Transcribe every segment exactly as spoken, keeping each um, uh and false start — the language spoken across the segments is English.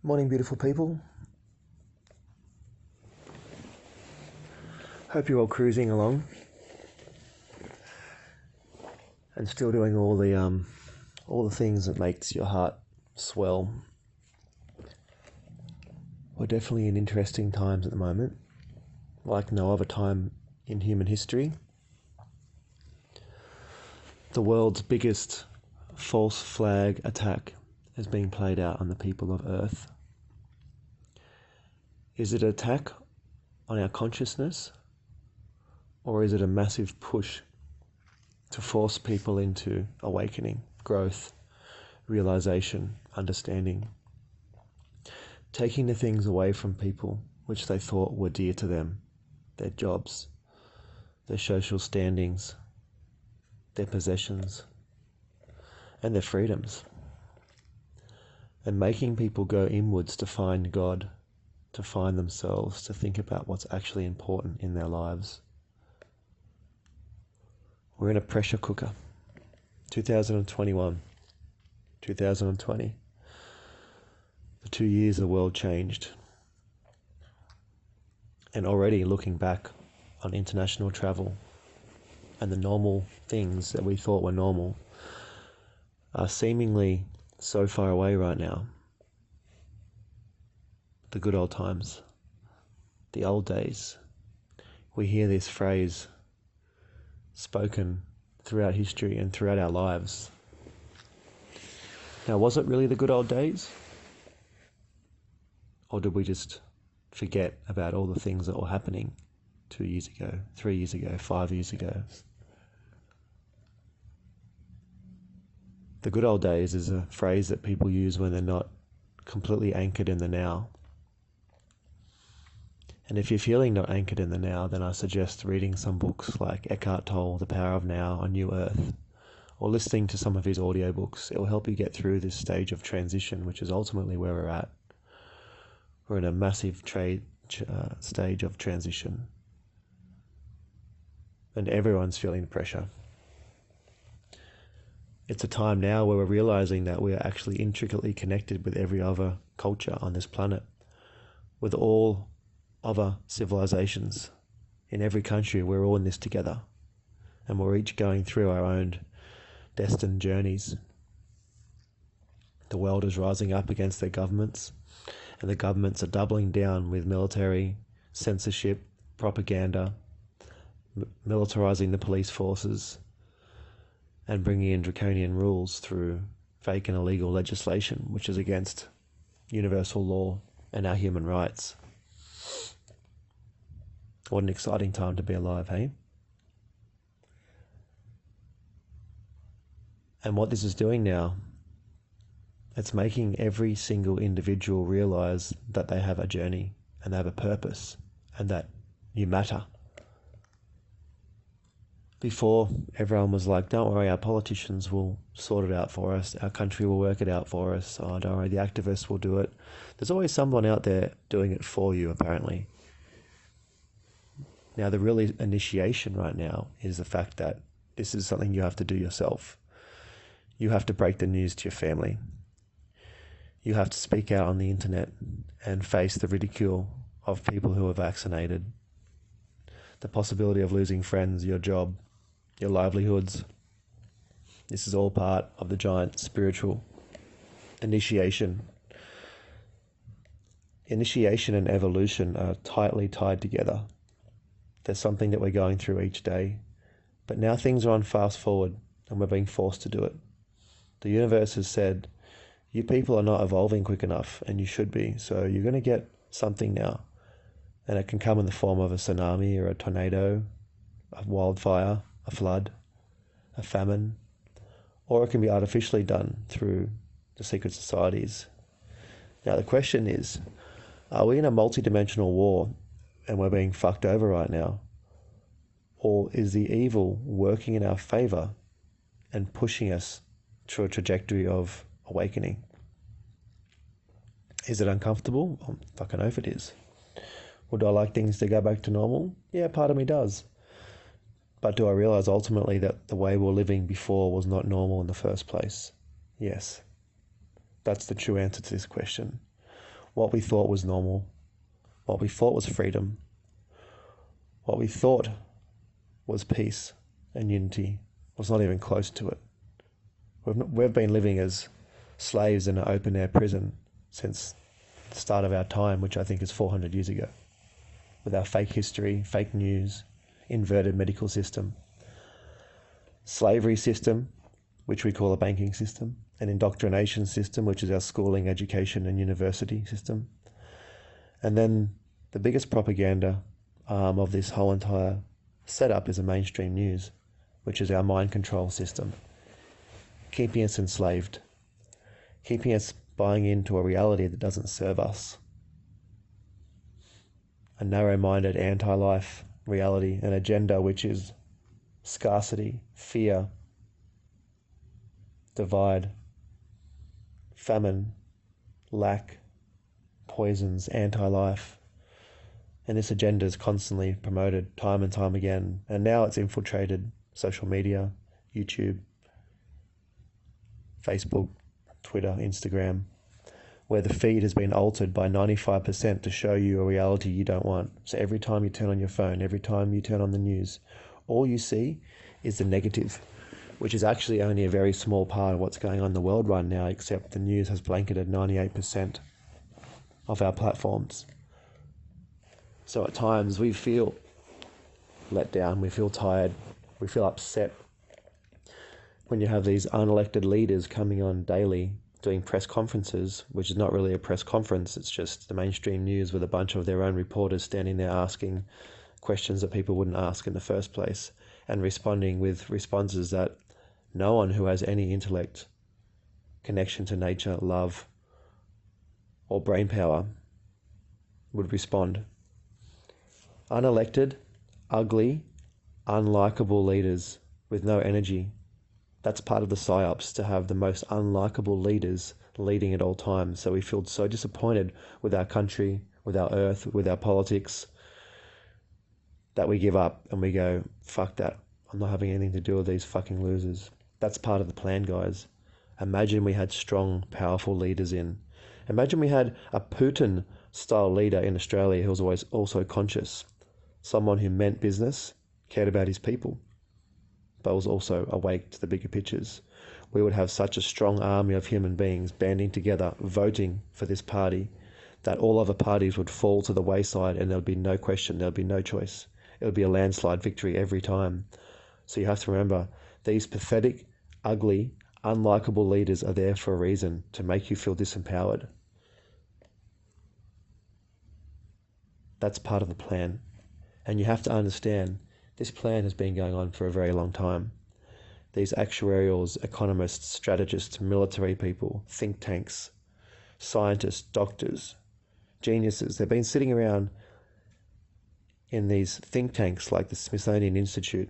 Morning, beautiful people. Hope you're all cruising along and still doing all the um, all the things that makes your heart swell. We're definitely in interesting times at the moment, like no other time in human history. The world's biggest false flag attack is being played out on the people of Earth. Is it an attack on our consciousness, or is it a massive push to force people into awakening, growth, realization, understanding, taking the things away from people which they thought were dear to them, their jobs, their social standings, their possessions, and their freedoms, and making people go inwards to find God, to find themselves, to think about what's actually important in their lives. We're in a pressure cooker. two thousand twenty-one, two thousand twenty. The two years the world changed. And already looking back on international travel and the normal things that we thought were normal are seemingly so far away right now. The good old times, the old days. We hear this phrase spoken throughout history and throughout our lives. Now, was it really the good old days? Or did we just forget about all the things that were happening two years ago, three years ago, five years ago? The good old days is a phrase that people use when they're not completely anchored in the now. And if you're feeling not anchored in the now, then I suggest reading some books like Eckhart Tolle, The Power of Now, A New Earth, or listening to some of his audiobooks. It will help you get through this stage of transition, which is ultimately where we're at. We're in a massive trade uh, stage of transition. And everyone's feeling the pressure. It's a time now where we're realizing that we are actually intricately connected with every other culture on this planet, with all other civilizations. In every country, we're all in this together, and we're each going through our own destined journeys. The world is rising up against their governments, and the governments are doubling down with military, censorship, propaganda, m- militarizing the police forces, and bringing in draconian rules through fake and illegal legislation, which is against universal law and our human rights. What an exciting time to be alive, hey? And what this is doing now, it's making every single individual realize that they have a journey and they have a purpose and that you matter. Before, everyone was like, don't worry, our politicians will sort it out for us. Our country will work it out for us. Oh, don't worry, the activists will do it. There's always someone out there doing it for you, apparently. Now, the real initiation right now is the fact that this is something you have to do yourself. You have to break the news to your family. You have to speak out on the internet and face the ridicule of people who are vaccinated. The possibility of losing friends, your job, your livelihoods. This is all part of the giant spiritual initiation. Initiation and evolution are tightly tied together. There's something that we're going through each day. But now things are on fast forward and we're being forced to do it. The universe has said, you people are not evolving quick enough, and you should be. So you're going to get something now. And it can come in the form of a tsunami or a tornado, a wildfire, a flood, a famine, or it can be artificially done through the secret societies. Now the question is, are we in a multi-dimensional war and we're being fucked over right now? Or is the evil working in our favor and pushing us through a trajectory of awakening? Is it uncomfortable? Oh, fucking oath it is. Would I like things to go back to normal? Yeah, part of me does. But do I realize ultimately that the way we were living before was not normal in the first place? Yes. That's the true answer to this question. what we thought was normal, what we thought was freedom, what we thought was peace and unity was not even close to it. We've, not, we've been living as slaves in an open-air prison since the start of our time, which I think is four hundred years ago, with our fake history, fake news, inverted medical system, slavery system, which we call a banking system, an indoctrination system, which is our schooling, education and university system. And then the biggest propaganda arm of this whole entire setup is a mainstream news, which is our mind control system, keeping us enslaved, keeping us buying into a reality that doesn't serve us. A narrow-minded anti-life reality, an agenda which is scarcity, fear, divide, famine, lack, poisons, anti-life. And this agenda is constantly promoted time and time again. And now it's infiltrated social media, YouTube, Facebook, Twitter, Instagram, where the feed has been altered by ninety-five percent to show you a reality you don't want. So every time you turn on your phone, every time you turn on the news, all you see is the negative, which is actually only a very small part of what's going on in the world right now, except the news has blanketed ninety-eight percent of our platforms. So at times we feel let down, we feel tired, we feel upset when you have these unelected leaders coming on daily doing press conferences, which is not really a press conference, it's just the mainstream news with a bunch of their own reporters standing there asking questions that people wouldn't ask in the first place and responding with responses that no one who has any intellect, connection to nature, love, or brain power would respond. Unelected, ugly, unlikable leaders with no energy. That's part of the psyops, to have the most unlikable leaders leading at all times. So we feel so disappointed with our country, with our earth, with our politics, that we give up and we go, fuck that. I'm not having anything to do with these fucking losers. That's part of the plan, guys. Imagine we had strong, powerful leaders in. Imagine we had a Putin-style leader in Australia who was always also conscious. Someone who meant business, cared about his people, but was also awake to the bigger pictures. We would have such a strong army of human beings banding together, voting for this party, that all other parties would fall to the wayside and there would be no question, there would be no choice. It would be a landslide victory every time. So you have to remember, these pathetic, ugly, unlikable leaders are there for a reason, to make you feel disempowered. That's part of the plan. And you have to understand, this plan has been going on for a very long time. These actuarials, economists, strategists, military people, think tanks, scientists, doctors, geniuses, they've been sitting around in these think tanks like the Smithsonian Institute,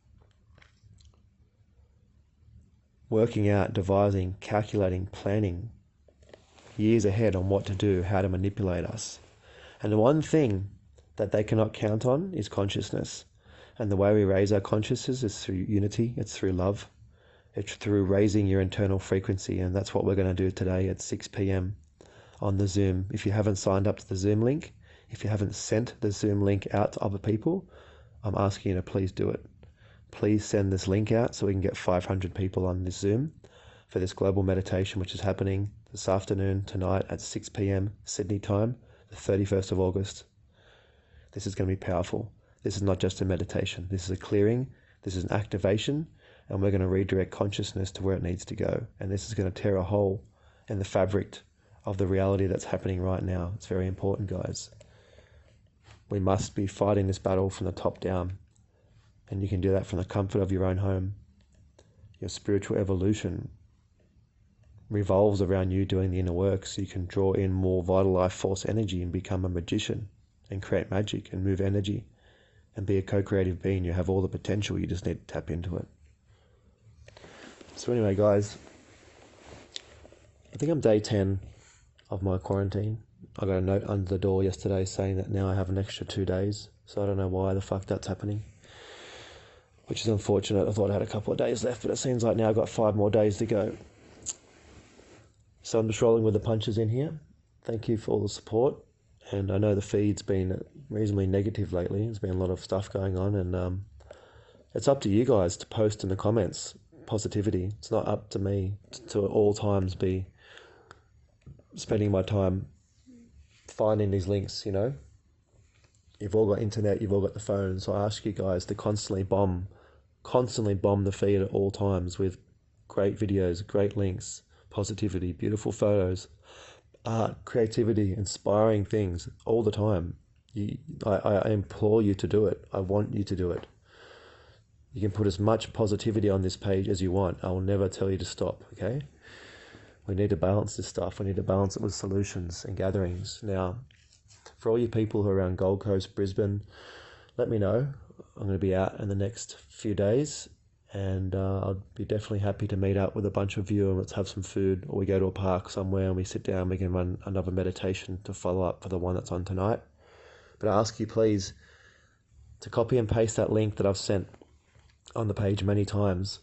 working out, devising, calculating, planning years ahead on what to do, how to manipulate us. And the one thing that they cannot count on is consciousness. And the way we raise our consciousness is through unity, it's through love, it's through raising your internal frequency. And that's what we're going to do today at six p.m. on the Zoom. If you haven't signed up to the Zoom link, if you haven't sent the Zoom link out to other people, I'm asking you to please do it. Please send this link out so we can get five hundred people on this Zoom for this global meditation, which is happening this afternoon, tonight at six p.m. Sydney time, the thirty-first of August. This is going to be powerful. This is not just a meditation. This is a clearing. This is an activation, and we're going to redirect consciousness to where it needs to go. And this is going to tear a hole in the fabric of the reality that's happening right now. It's very important, guys. We must be fighting this battle from the top down. And you can do that from the comfort of your own home. Your spiritual evolution revolves around you doing the inner work, so you can draw in more vital life force energy and become a magician and create magic and move energy and be a co-creative being. You have all the potential, you just need to tap into it. So anyway, guys, I think I'm day ten of my quarantine. I got a note under the door yesterday saying that now I have an extra two days. So I don't know why the fuck that's happening, which is unfortunate. I thought I had a couple of days left, but it seems like now I've got five more days to go. So I'm just rolling with the punches in here. thank you for all the support. And I know the feed's been reasonably negative lately. There's been a lot of stuff going on, and um, it's up to you guys to post in the comments positivity. It's not up to me to at all times be spending my time finding these links, you know. You've all got internet, you've all got the phone, so I ask you guys to constantly bomb, constantly bomb the feed at all times with great videos, great links, positivity, beautiful photos, art, creativity, inspiring things all the time. You, I, I implore you to do it. I want you to do it. You can put as much positivity on this page as you want. I will never tell you to stop, okay? We need to balance this stuff. We need to balance it with solutions and gatherings. Now, for all you people who are around Gold Coast, Brisbane, let me know. I'm going to be out in the next few days, and uh, I'll be definitely happy to meet up with a bunch of you and let's have some food, or we go to a park somewhere and we sit down and we can run another meditation to follow up for the one that's on tonight. But I ask you please to copy and paste that link that I've sent on the page many times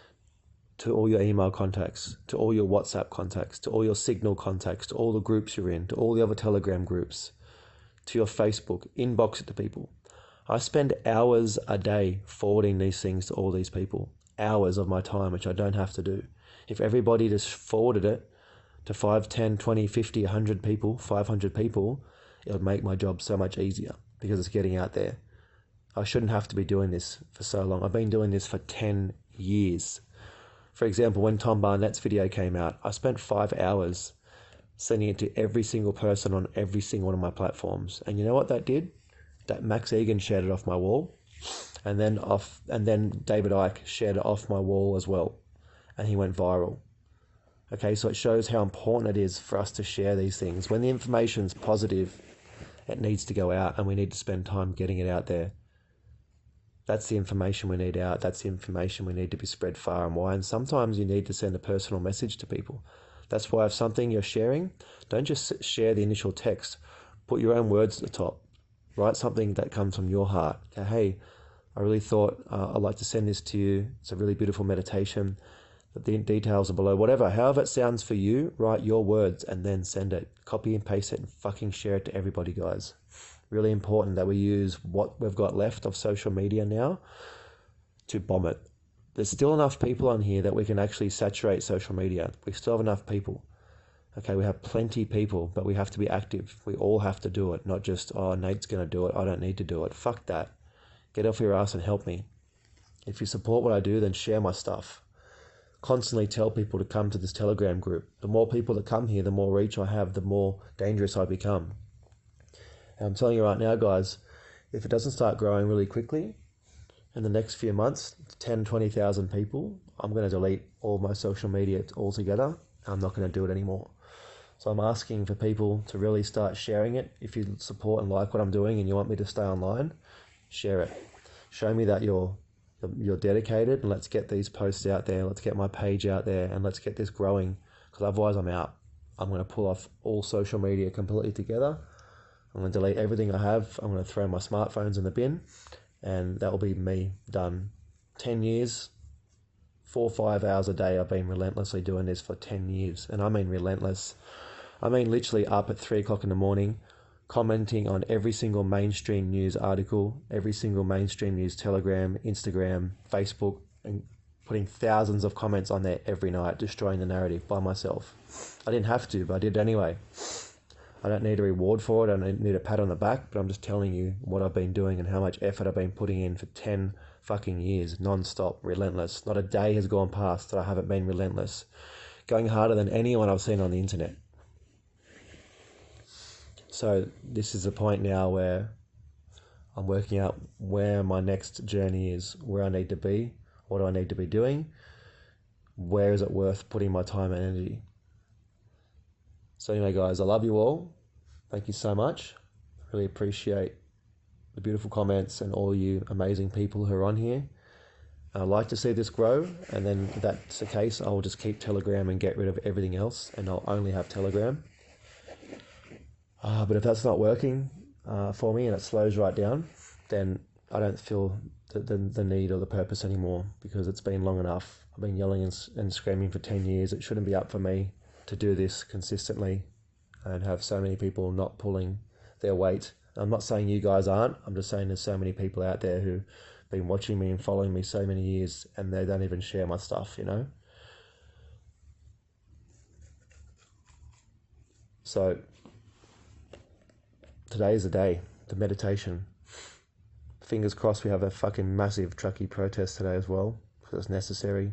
to all your email contacts, to all your WhatsApp contacts, to all your Signal contacts, to all the groups you're in, to all the other Telegram groups, to your Facebook, inbox it to people. I spend hours a day forwarding these things to all these people, hours of my time, which I don't have to do. If everybody just forwarded it to five, ten, twenty, fifty, one hundred people, five hundred people, it would make my job so much easier because it's getting out there. I shouldn't have to be doing this for so long. I've been doing this for ten years. For example, when Tom Barnett's video came out, I spent five hours sending it to every single person on every single one of my platforms. And you know what that did? That Max Egan shared it off my wall, and then off, and then David Icke shared it off my wall as well, and he went viral. Okay, so it shows how important it is for us to share these things. When the information's positive, it needs to go out, and we need to spend time getting it out there. That's the information we need out. That's the information we need to be spread far and wide. And sometimes you need to send a personal message to people. That's why if something you're sharing, don't just share the initial text. Put your own words at the top. Write something that comes from your heart. Okay, hey, I really thought uh, I'd like to send this to you. It's a really beautiful meditation. The details are below. Whatever, however it sounds for you, write your words and then send it. Copy and paste it and fucking share it to everybody, guys. Really important that we use what we've got left of social media now to bomb it. There's still enough people on here that we can actually saturate social media. We still have enough people. Okay, we have plenty of people, but we have to be active. We all have to do it, not just, oh, Nate's going to do it. I don't need to do it. Fuck that. Get off your ass and help me. If you support what I do, then share my stuff. Constantly tell people to come to this Telegram group. The more people that come here, the more reach I have, the more dangerous I become. And I'm telling you right now, guys, if it doesn't start growing really quickly, in the next few months, ten, twenty thousand people, I'm going to delete all my social media altogether. I'm not going to do it anymore. So I'm asking for people to really start sharing it. If you support and like what I'm doing and you want me to stay online, share it. Show me that you're you're dedicated, and let's get these posts out there. Let's get my page out there, and let's get this growing, because otherwise I'm out. I'm going to pull off all social media completely together. I'm going to delete everything I have. I'm going to throw my smartphones in the bin, and that will be me done. ten years, four or five hours a day. I've been relentlessly doing this for ten years, and I mean relentless. I mean literally up at three o'clock in the morning, commenting on every single mainstream news article, every single mainstream news Telegram, Instagram, Facebook, and putting thousands of comments on there every night, destroying the narrative by myself. I didn't have to, but I did anyway. I don't need a reward for it. I don't need a pat on the back, but I'm just telling you what I've been doing and how much effort I've been putting in for ten fucking years, non-stop, relentless. Not a day has gone past that I haven't been relentless. Going harder than anyone I've seen on the internet. So this is the point now where I'm working out where my next journey is, where I need to be, what do I need to be doing, where is it worth putting my time and energy. So anyway, guys, I love you all. Thank you so much. Really appreciate the beautiful comments and all you amazing people who are on here. I'd like to see this grow, and then if that's the case, I'll just keep Telegram and get rid of everything else, and I'll only have Telegram. Uh, but if that's not working uh, for me and it slows right down, then I don't feel the, the, the need or the purpose anymore, because it's been long enough. I've been yelling and, and screaming for ten years. It shouldn't be up for me to do this consistently and have so many people not pulling their weight. I'm not saying you guys aren't. I'm just saying there's so many people out there who've been watching me and following me so many years, and they don't even share my stuff, you know? So today is the day, the meditation. Fingers crossed we have a fucking massive truckie protest today as well, because it's necessary.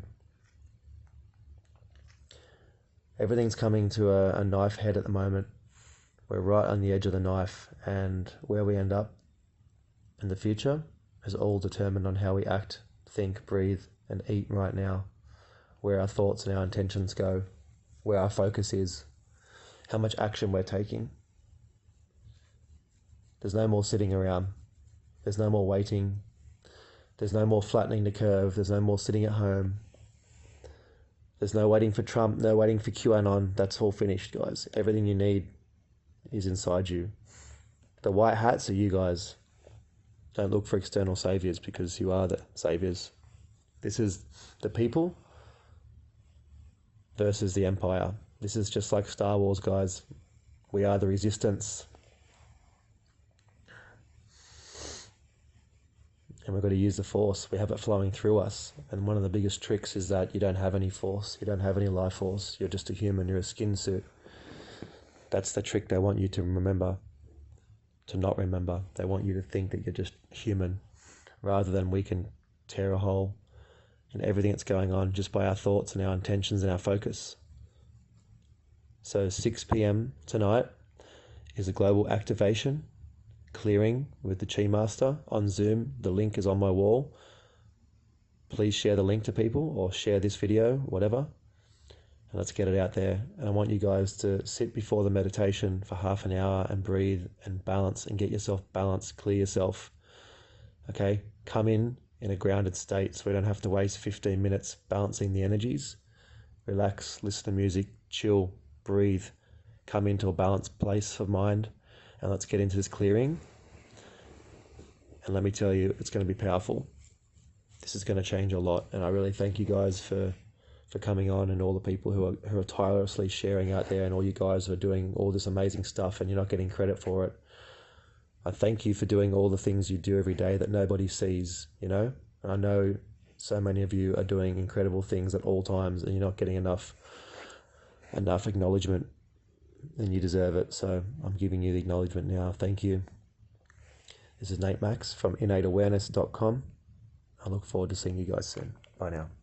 Everything's coming to a, a knife head at the moment. We're right on the edge of the knife, and where we end up in the future is all determined on how we act, think, breathe, and eat right now, where our thoughts and our intentions go, where our focus is, how much action we're taking. There's no more sitting around. There's no more waiting. There's no more flattening the curve. There's no more sitting at home. There's no waiting for Trump, no waiting for QAnon. That's all finished, guys. Everything you need is inside you. The white hats are you guys. Don't look for external saviors, because you are the saviors. This is the people versus the empire. This is just like Star Wars, guys. We are the resistance. And we've got to use the force. We have it flowing through us. And one of the biggest tricks is that you don't have any force. You don't have any life force. You're just a human. You're a skin suit. That's the trick they want you to remember, to not remember. They want you to think that you're just human, rather than we can tear a hole in everything that's going on just by our thoughts and our intentions and our focus. So six p m tonight is a global activation, clearing with the Chi Master on Zoom. The link is on my wall. Please share the link to people, or share this video, whatever. And let's get it out there. And I want you guys to sit before the meditation for half an hour and breathe and balance and get yourself balanced, clear yourself. Okay? Come in in a grounded state so we don't have to waste fifteen minutes balancing the energies. Relax, listen to music, chill, breathe, come into a balanced place of mind, and let's get into this clearing. And let me tell you, it's going to be powerful. This is going to change a lot, and I really thank you guys for for coming on, and all the people who are who are tirelessly sharing out there, and all you guys who are doing all this amazing stuff and you're not getting credit for it. I thank you for doing all the things you do every day that nobody sees, you know? And I know so many of you are doing incredible things at all times, and you're not getting enough enough acknowledgement, and you deserve it. So I'm giving you the acknowledgement now. Thank you. This is Nate Max from innate awareness dot com. I look forward to seeing you guys soon. Bye now.